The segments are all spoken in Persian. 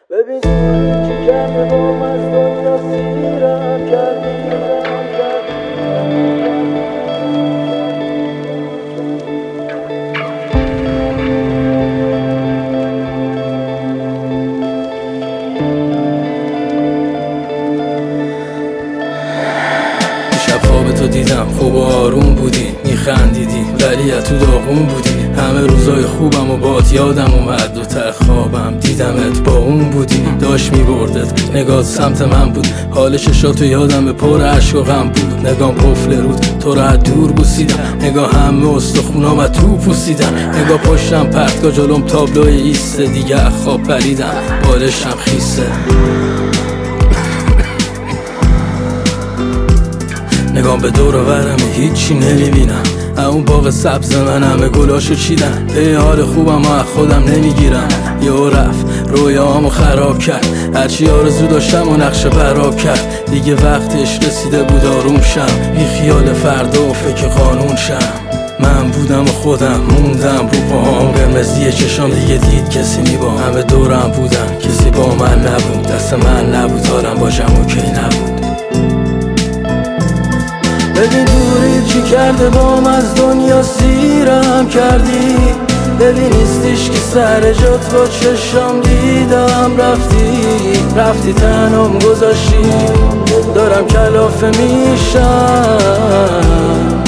ببین چی کرده با من دنیا سیرم کردی. شب خواب تو دیدم، خوب آروم بودی، میخندیدی ولی تو داغون بودی. همه روزای خوبم و بات یادم اومد، دوتر خوابم دیدمت با اون بودی. داشت میبردت، نگاه سمت من بود، حال چشاتو یادم به پر عشق و غم بود. نگام قفل رود، تو را از دور بوسیدم، نگاه همه استخونام از تو پوسیدم. نگاه پشتم پرتگاه جلوم تابلوی ایسته، دیگه خواب پریدم بالشم خیسه. نگام به دور و برم هیچی نمیبینم، اون باغ سبز من همه گلاشو چیدن. به حال خوبم و خودم نمیگیرم، یهو رفت رویامو خراب کرد. هرچی آرزو داشتم و نقشه براب کرد. دیگه وقتش رسیده بود آروم شم، بی خیال فردا و فکر قانون شم. من بودم و خودم موندم رو پاهام، قرمزی چشام دیگه دید کسی میبام. همه دورم بودن کسی با من نبود، دست من نبود حالم با اوکی نبود. ببین دوری چی کرده بام، از دنیا سیرم کردی. ببین نیستیش که سر جات با چشام دیدم. رفتی تنم گذاشتی، دارم کلافه میشم.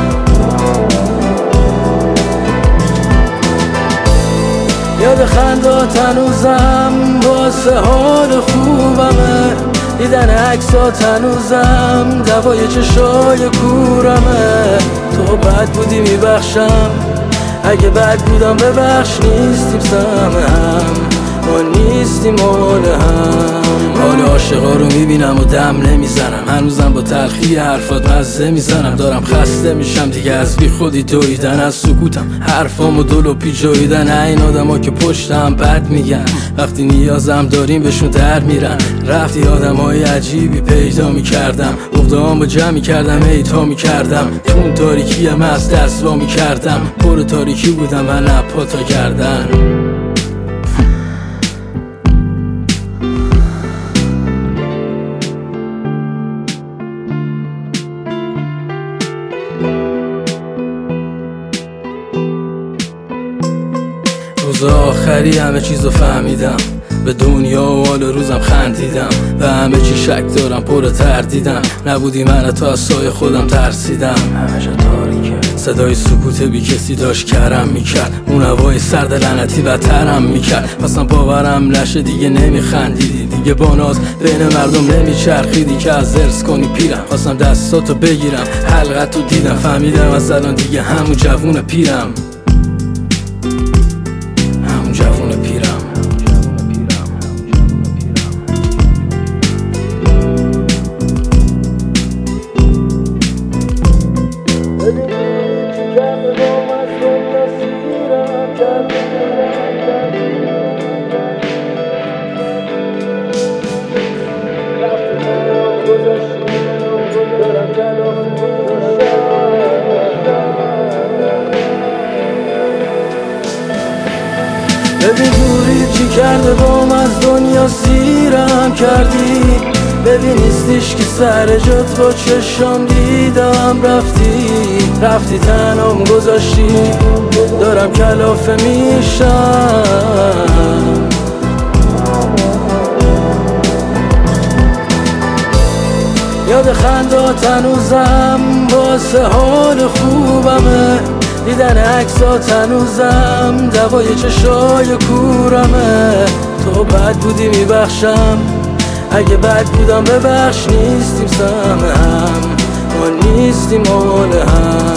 یاد خندات هنوزم واسه حال خوبمه، دیدن عکسات هنوزم دوای چشای کورمه. تو بد بودی میبخشم، اگه بد بودم ببخش. نیستیم سهم هم، ما نیستیم حال هم. حال عاشقا رو میبینم و دم نمیزنم، هنوزم با تلخی حرفات مزه میزنم. دارم خسته میشم دیگه از بی خودی دویدن، از سکوتم حرفامو دلوپی جویدن. این آدما که پشتم بد میگن، وقتی نیازم داریم بهشون در میرن. رفتی آدمای عجیبی پیدا میکردم، اقدامو جمع میکردم ایتا میکردم. تو اون تاریکیم از دست وا میکردم، پر تاریکی بودم من اپا تا گردن. روز آخری همه چیزو فهمیدم، به دنیا و حال روزم خندیدم. به همه چی شک دارم، پر تردیدم. نبودی من تو از سایه خودم ترسیدم. همه جا تاریکه، صدای سکوت بی کسی داشت کرم میکرد. اون هوای سرد لعنتی بدترم میکرد. خواستم باورم نشه دیگه نمیخندیدی، دیگه با ناز بین مردم نمیچرخیدی که از ارث کنی پیرم. خواستم دستاتو بگیرم، حلقتو دیدم، فهمیدم از الان دیگه همون جوون پیرم. ببین دوری چی کرده بام، از دنیا سیرم کردی. ببین نیستیش که سر جات با چشام دیدم. رفتی تنم گذاشتی، دارم کلافه میشم. یاد خندات هنوزم واسه حال خوبمه، دیدن عکسات هنوزم دوای چشای کورمه. تو بد بودی میبخشم، اگه بد بودم ببخش. نیستیم سهم هم، ما نیستیم حال هم.